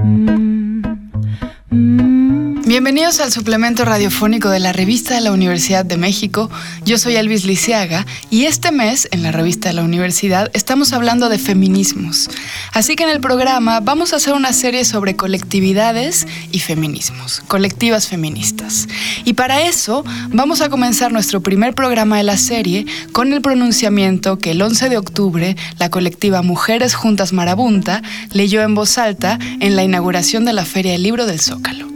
Bienvenidos al suplemento radiofónico de la Revista de la Universidad de México. Yo soy Elvis Liceaga y este mes en la Revista de la Universidad estamos hablando de feminismos. Así que en el programa vamos a hacer una serie sobre colectividades y feminismos, colectivas feministas. Y para eso vamos a comenzar nuestro primer programa de la serie con el pronunciamiento que el 11 de octubre la colectiva Mujeres Juntas Marabunta leyó en voz alta en la inauguración de la Feria del Libro del Zócalo.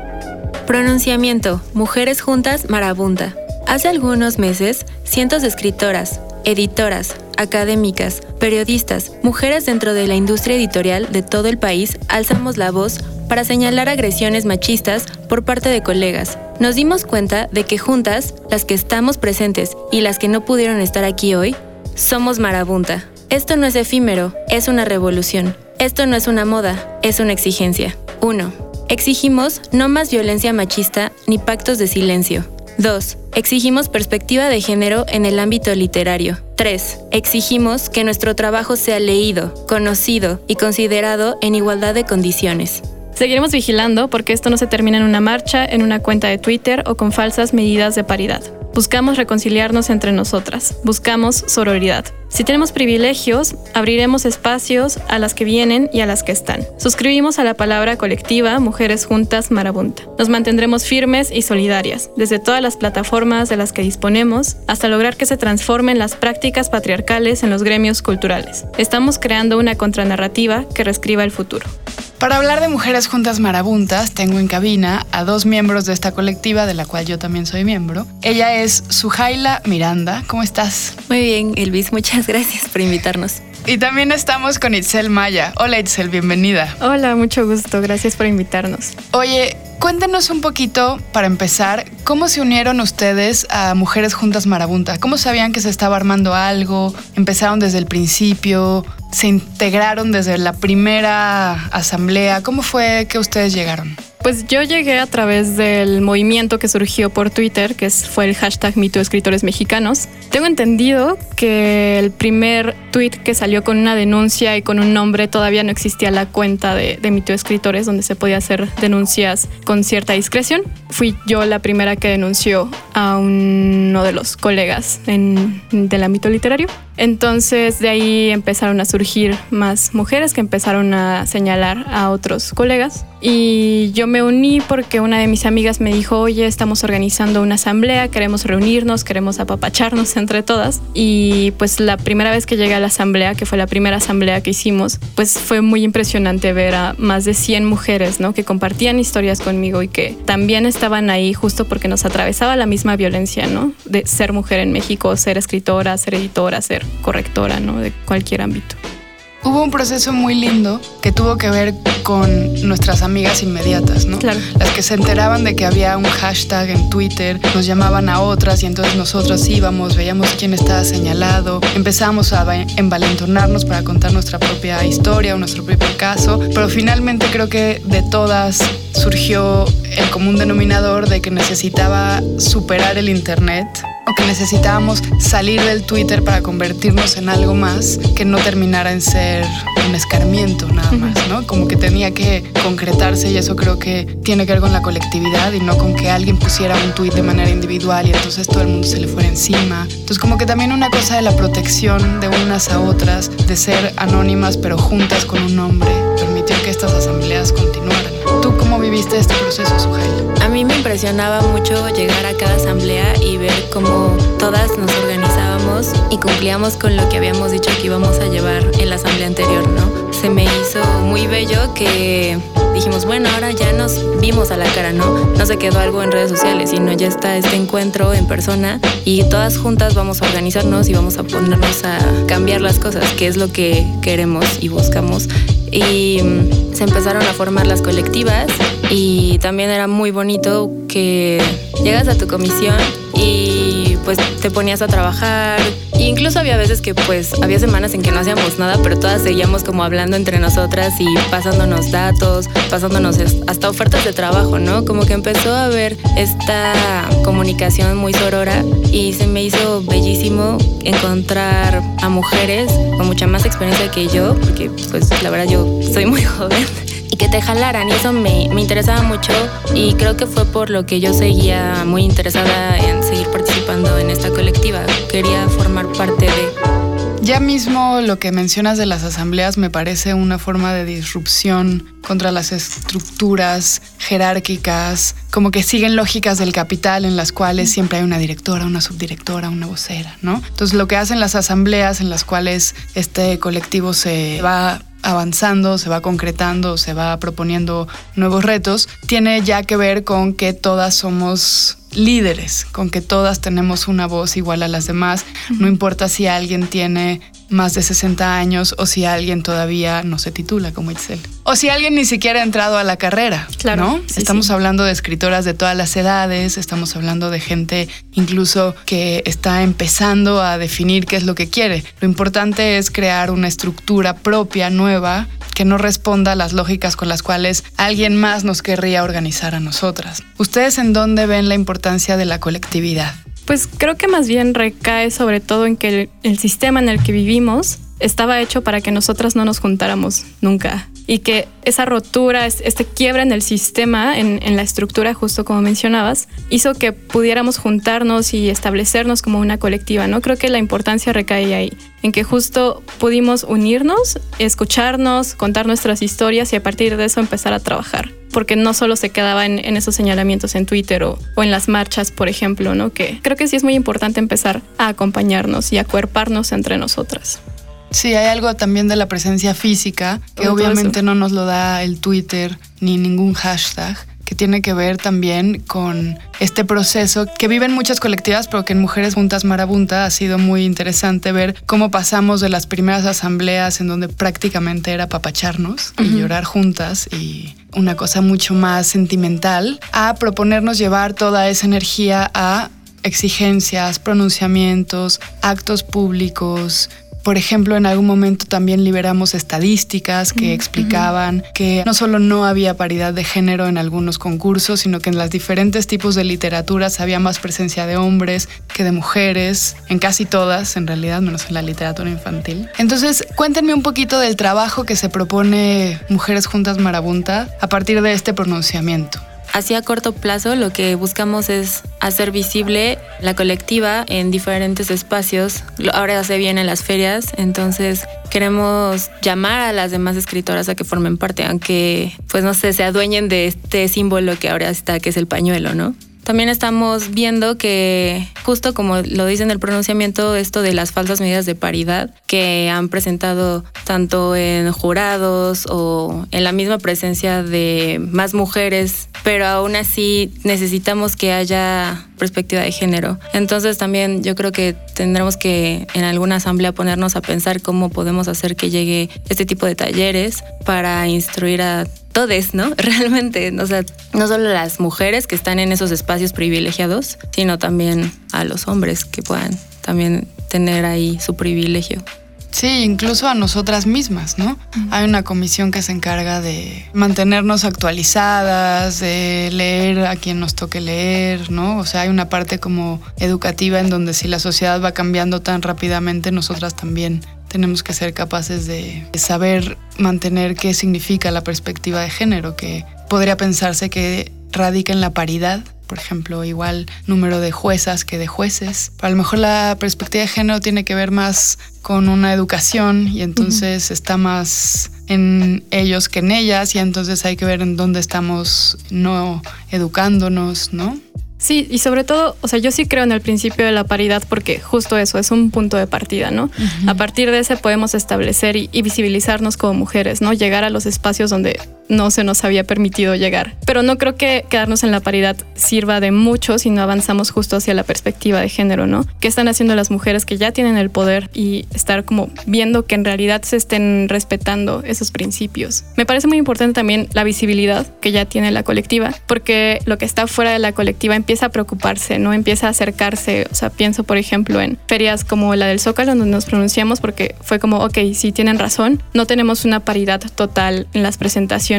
Pronunciamiento: Mujeres Juntas Marabunta. Hace algunos meses, cientos de escritoras, editoras, académicas, periodistas, mujeres dentro de la industria editorial de todo el país alzamos la voz para señalar agresiones machistas por parte de colegas. Nos dimos cuenta de que juntas, las que estamos presentes y las que no pudieron estar aquí hoy, somos marabunta. Esto no es efímero, es una revolución. Esto no es una moda, es una exigencia. 1. Exigimos no más violencia machista ni pactos de silencio. 2. Exigimos perspectiva de género en el ámbito literario. 3. Exigimos que nuestro trabajo sea leído, conocido y considerado en igualdad de condiciones. Seguiremos vigilando porque esto no se termina en una marcha, en una cuenta de Twitter o con falsas medidas de paridad. Buscamos reconciliarnos entre nosotras. Buscamos sororidad. Si tenemos privilegios, abriremos espacios a las que vienen y a las que están. Suscribimos a la palabra colectiva Mujeres Juntas Marabunta. Nos mantendremos firmes y solidarias, desde todas las plataformas de las que disponemos, hasta lograr que se transformen las prácticas patriarcales en los gremios culturales. Estamos creando una contranarrativa que reescriba el futuro. Para hablar de Mujeres Juntas Marabuntas, tengo en cabina a dos miembros de esta colectiva, de la cual yo también soy miembro. Ella es Suhaila Miranda. ¿Cómo estás? Muy bien, Elvis. Muchas gracias por invitarnos. Y también estamos con Itzel Maya. Hola, Itzel, bienvenida. Hola, mucho gusto. Gracias por invitarnos. Oye, cuéntenos un poquito, para empezar, ¿cómo se unieron ustedes a Mujeres Juntas Marabunta? ¿Cómo sabían que se estaba armando algo? ¿Empezaron desde el principio? ¿Se integraron desde la primera asamblea? ¿Cómo fue que ustedes llegaron? Pues yo llegué a través del movimiento que surgió por Twitter, que fue el hashtag #MeTooEscritores Mexicanos. Tengo entendido que el primer tweet que salió con una denuncia y con un nombre, todavía no existía la cuenta de MeTooEscritores, donde se podía hacer denuncias con cierta discreción. Fui yo la primera que denunció a uno de los colegas del ámbito literario. Entonces de ahí empezaron a surgir más mujeres que empezaron a señalar a otros colegas. Y yo me uní porque una de mis amigas me dijo: oye, estamos organizando una asamblea, queremos reunirnos, queremos apapacharnos entre todas. Y pues la primera vez que llegué a la asamblea, que fue la primera asamblea que hicimos, pues fue muy impresionante ver a más de 100 mujeres, ¿no?, que compartían historias conmigo y que también estaban ahí justo porque nos atravesaba la misma violencia, ¿no?, de ser mujer en México, ser escritora, ser editora, ser correctora, ¿no?, de cualquier ámbito. Hubo un proceso muy lindo que tuvo que ver con nuestras amigas inmediatas, ¿no? Claro. Las que se enteraban de que había un hashtag en Twitter, nos llamaban a otras y entonces nosotros íbamos, veíamos quién estaba señalado, empezamos a envalentonarnos para contar nuestra propia historia o nuestro propio caso, pero finalmente creo que de todas surgió el común denominador de que necesitaba superar el internet, o que necesitábamos salir del Twitter para convertirnos en algo más que no terminara en ser un escarmiento nada más, ¿no? Como que tenía que concretarse, y eso creo que tiene que ver con la colectividad y no con que alguien pusiera un tweet de manera individual y entonces todo el mundo se le fuera encima. Entonces como que también una cosa de la protección de unas a otras, de ser anónimas pero juntas con un nombre, permitió que estas asambleas continuaran. ¿Tú cómo viviste este proceso, Suhaila? A mí me impresionaba mucho llegar a cada asamblea y ver cómo todas nos organizábamos y cumplíamos con lo que habíamos dicho que íbamos a llevar en la asamblea anterior, ¿no? Se me hizo muy bello que dijimos, bueno, ahora ya nos vimos a la cara, ¿no? No se quedó algo en redes sociales, sino ya está este encuentro en persona y todas juntas vamos a organizarnos y vamos a ponernos a cambiar las cosas, que es lo que queremos y buscamos. Y se empezaron a formar las colectivas y también era muy bonito que llegas a tu comisión y pues te ponías a trabajar. E incluso había veces que pues había semanas en que no hacíamos nada, pero todas seguíamos como hablando entre nosotras y pasándonos datos, pasándonos hasta ofertas de trabajo, ¿no? Como que empezó a haber esta comunicación muy sorora y se me hizo bellísimo encontrar a mujeres con mucha más experiencia que yo, porque pues la verdad yo soy muy joven. Y que te jalaran, y eso me interesaba mucho, y creo que fue por lo que yo seguía muy interesada en seguir participando en esta colectiva. Quería formar parte de... Ya mismo lo que mencionas de las asambleas me parece una forma de disrupción contra las estructuras jerárquicas, como que siguen lógicas del capital en las cuales siempre hay una directora, una subdirectora, una vocera, ¿no? Entonces lo que hacen las asambleas en las cuales este colectivo se va avanzando, se va concretando, se va proponiendo nuevos retos, tiene ya que ver con que todas somos líderes, con que todas tenemos una voz igual a las demás, no importa si alguien tiene más de 60 años o si alguien todavía no se titula como Itzel. O si alguien ni siquiera ha entrado a la carrera, claro, ¿no? Sí, estamos hablando de escritoras de todas las edades, estamos hablando de gente incluso que está empezando a definir qué es lo que quiere. Lo importante es crear una estructura propia, nueva, que no responda a las lógicas con las cuales alguien más nos querría organizar a nosotras. ¿Ustedes en dónde ven la importancia de la colectividad? Pues creo que más bien recae sobre todo en que el sistema en el que vivimos estaba hecho para que nosotras no nos juntáramos nunca. Y que esa rotura, este quiebre en el sistema, en la estructura, justo como mencionabas, hizo que pudiéramos juntarnos y establecernos como una colectiva, ¿no? Creo que la importancia recae ahí, en que justo pudimos unirnos, escucharnos, contar nuestras historias y a partir de eso empezar a trabajar. Porque no solo se quedaba en esos señalamientos en Twitter o en las marchas, por ejemplo, ¿no? Que creo que sí es muy importante empezar a acompañarnos y a acuerparnos entre nosotras. Sí, hay algo también de la presencia física, que obviamente no nos lo da el Twitter ni ningún hashtag, que tiene que ver también con este proceso que viven muchas colectivas, pero que en Mujeres Juntas Marabunta ha sido muy interesante ver cómo pasamos de las primeras asambleas en donde prácticamente era apapacharnos y llorar juntas y una cosa mucho más sentimental, a proponernos llevar toda esa energía a exigencias, pronunciamientos, actos públicos. Por ejemplo, en algún momento también liberamos estadísticas que explicaban que no solo no había paridad de género en algunos concursos, sino que en los diferentes tipos de literaturas había más presencia de hombres que de mujeres, en casi todas, en realidad, menos en la literatura infantil. Entonces, cuéntenme un poquito del trabajo que se propone Mujeres Juntas Marabunta a partir de este pronunciamiento. Así a corto plazo lo que buscamos es hacer visible la colectiva en diferentes espacios. Ahora se vienen las ferias, entonces queremos llamar a las demás escritoras a que formen parte, aunque pues no sé, se adueñen de este símbolo que ahora está, que es el pañuelo, ¿no? También estamos viendo que, justo como lo dice en el pronunciamiento, esto de las falsas medidas de paridad que han presentado tanto en jurados o en la misma presencia de más mujeres, pero aún así necesitamos que haya perspectiva de género. Entonces también yo creo que tendremos que en alguna asamblea ponernos a pensar cómo podemos hacer que llegue este tipo de talleres para instruir a todes, ¿no? Realmente, o sea, no solo las mujeres que están en esos espacios privilegiados, sino también a los hombres que puedan también tener ahí su privilegio. Sí, incluso a nosotras mismas, ¿no? Hay una comisión que se encarga de mantenernos actualizadas, de leer a quien nos toque leer, ¿no? O sea, hay una parte como educativa en donde si la sociedad va cambiando tan rápidamente, nosotras también tenemos que ser capaces de saber mantener qué significa la perspectiva de género, que podría pensarse que radica en la paridad. Por ejemplo, igual número de juezas que de jueces. Pero a lo mejor la perspectiva de género tiene que ver más con una educación y entonces está más en ellos que en ellas y entonces hay que ver en dónde estamos no educándonos, ¿no? Sí, y sobre todo, o sea, yo sí creo en el principio de la paridad porque justo eso, es un punto de partida, ¿no? A partir de ese podemos establecer y visibilizarnos como mujeres, ¿no? Llegar a los espacios donde no se nos había permitido llegar. Pero no creo que quedarnos en la paridad sirva de mucho si no avanzamos justo hacia la perspectiva de género, ¿no? ¿Qué están haciendo las mujeres que ya tienen el poder y estar como viendo que en realidad se estén respetando esos principios? Me parece muy importante también la visibilidad que ya tiene la colectiva, porque lo que está fuera de la colectiva empieza a preocuparse, ¿no? Empieza a acercarse. O sea, pienso, por ejemplo, en ferias como la del Zócalo, donde nos pronunciamos porque fue como, ok, sí, tienen razón, no tenemos una paridad total en las presentaciones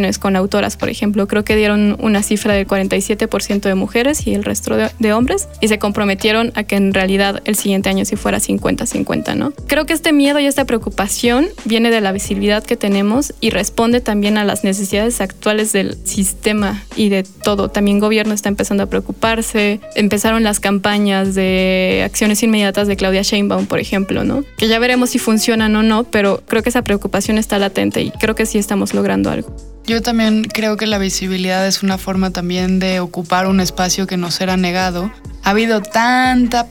conversaciones con autoras, por ejemplo. Creo que dieron una cifra del 47% de mujeres y el resto de hombres, y se comprometieron a que en realidad el siguiente año sí fuera 50-50, ¿no? Creo que este miedo y esta preocupación viene de la visibilidad que tenemos y responde también a las necesidades actuales del sistema y de todo. También el gobierno está empezando a preocuparse. Empezaron las campañas de acciones inmediatas de Claudia Sheinbaum, por ejemplo, ¿no? Que ya veremos si funcionan o no, pero creo que esa preocupación está latente y creo que sí estamos logrando algo. Yo también creo que la visibilidad es una forma también de ocupar un espacio que nos era negado. Ha habido tanta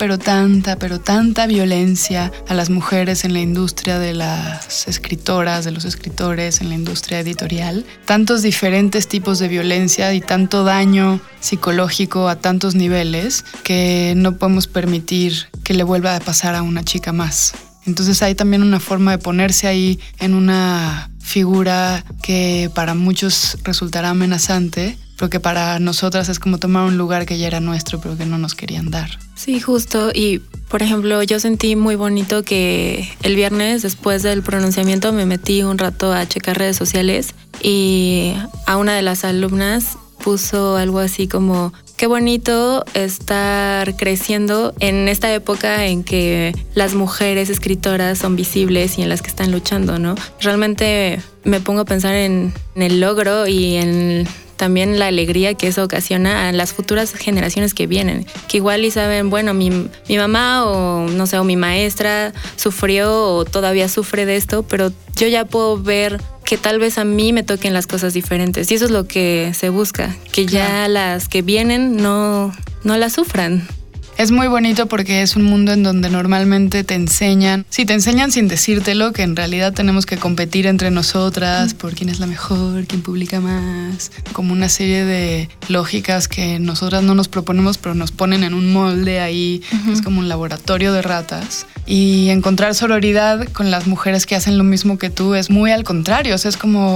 violencia a las mujeres en la industria de las escritoras, de los escritores, en la industria editorial. Tantos diferentes tipos de violencia y tanto daño psicológico a tantos niveles que no podemos permitir que le vuelva a pasar a una chica más. Entonces hay también una forma de ponerse ahí en una figura que para muchos resultará amenazante, pero que para nosotras es como tomar un lugar que ya era nuestro, pero que no nos querían dar. Sí, justo. Y, por ejemplo, yo sentí muy bonito que el viernes, después del pronunciamiento, me metí un rato a checar redes sociales y a una de las alumnas puso algo así como: qué bonito estar creciendo en esta época en que las mujeres escritoras son visibles y en las que están luchando, ¿no? Realmente me pongo a pensar en el logro y en también la alegría que eso ocasiona a las futuras generaciones que vienen, que igual y saben, bueno, mi mamá o no sé, o mi maestra sufrió o todavía sufre de esto, pero yo ya puedo ver que tal vez a mí me toquen las cosas diferentes, y eso es lo que se busca, que ya las que vienen no las sufran. Es muy bonito porque es un mundo en donde normalmente te enseñan sin decírtelo, que en realidad tenemos que competir entre nosotras por quién es la mejor, quién publica más, como una serie de lógicas que nosotras no nos proponemos, pero nos ponen en un molde ahí, es como un laboratorio de ratas. Y encontrar sororidad con las mujeres que hacen lo mismo que tú es muy al contrario, o sea,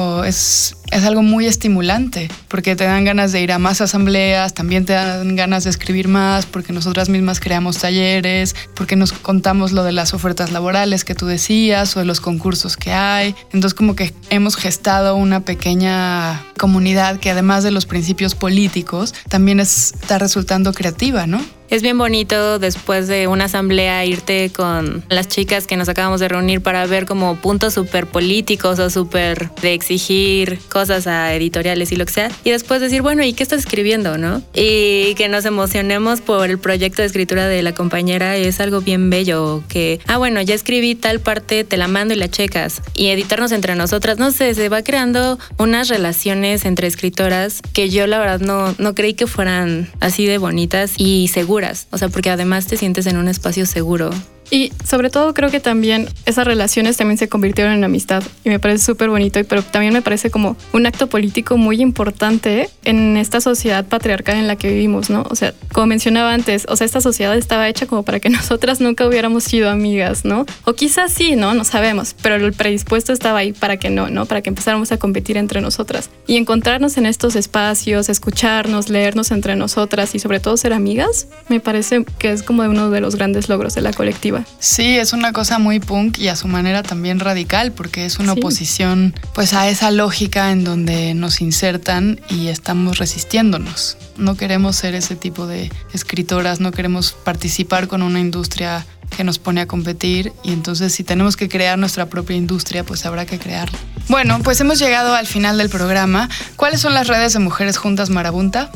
es algo muy estimulante, porque te dan ganas de ir a más asambleas, también te dan ganas de escribir más, porque nosotras mismas creamos talleres, porque nos contamos lo de las ofertas laborales que tú decías o de los concursos que hay. Entonces como que hemos gestado una pequeña comunidad que además de los principios políticos también está resultando creativa, ¿no? Es bien bonito después de una asamblea irte con las chicas que nos acabamos de reunir para ver como puntos súper políticos o súper de exigir cosas a editoriales y lo que sea, y después decir, bueno, ¿y qué estás escribiendo, no? Y que nos emocionemos por el proyecto de escritura de la compañera es algo bien bello, que, bueno, ya escribí tal parte, te la mando y la checas, y editarnos entre nosotras, no sé, se va creando unas relaciones entre escritoras que yo la verdad no creí que fueran así de bonitas y seguras. O sea, porque además te sientes en un espacio seguro. Y sobre todo creo que también esas relaciones también se convirtieron en amistad y me parece súper bonito, pero también me parece como un acto político muy importante en esta sociedad patriarcal en la que vivimos, ¿no? O sea, como mencionaba antes, o sea, esta sociedad estaba hecha como para que nosotras nunca hubiéramos sido amigas, ¿no? O quizás sí, ¿no? No sabemos, pero el predispuesto estaba ahí para que no, para que empezáramos a competir entre nosotras. Y encontrarnos en estos espacios, escucharnos, leernos entre nosotras y sobre todo ser amigas, me parece que es como uno de los grandes logros de la colectiva. Sí, es una cosa muy punk y a su manera también radical, porque es una oposición pues a esa lógica en donde nos insertan y estamos resistiéndonos. No queremos ser ese tipo de escritoras, no queremos participar con una industria que nos pone a competir, y entonces si tenemos que crear nuestra propia industria, pues habrá que crearla. Bueno, pues hemos llegado al final del programa. ¿Cuáles son las redes de Mujeres Juntas Marabunta?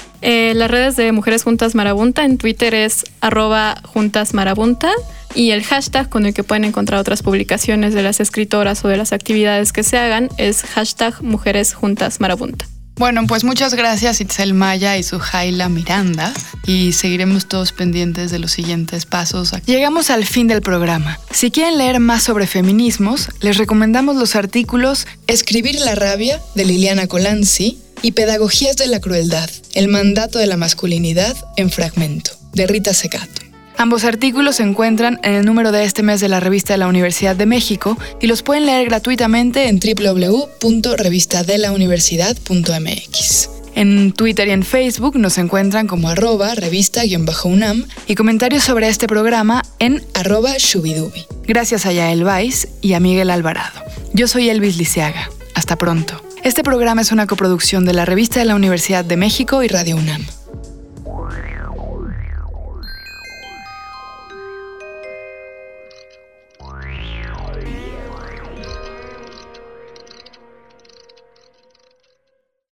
Las redes de Mujeres Juntas Marabunta en Twitter es @juntasmarabunta, y el hashtag con el que pueden encontrar otras publicaciones de las escritoras o de las actividades que se hagan es #MujeresJuntasMarabunta. Bueno, pues muchas gracias Itzel Maya y Suhaila Miranda, y seguiremos todos pendientes de los siguientes pasos. Llegamos al fin del programa. Si quieren leer más sobre feminismos, les recomendamos los artículos Escribir la rabia, de Liliana Colanzi, y Pedagogías de la crueldad, el mandato de la masculinidad en fragmento, de Rita Segato. Ambos artículos se encuentran en el número de este mes de la Revista de la Universidad de México y los pueden leer gratuitamente en www.revistadelauniversidad.mx. En Twitter y en Facebook nos encuentran como @revista_UNAM y comentarios sobre este programa en @shubidubi. Gracias a Yael Weiss y a Miguel Alvarado. Yo soy Elvis Liceaga. Hasta pronto. Este programa es una coproducción de la Revista de la Universidad de México y Radio UNAM.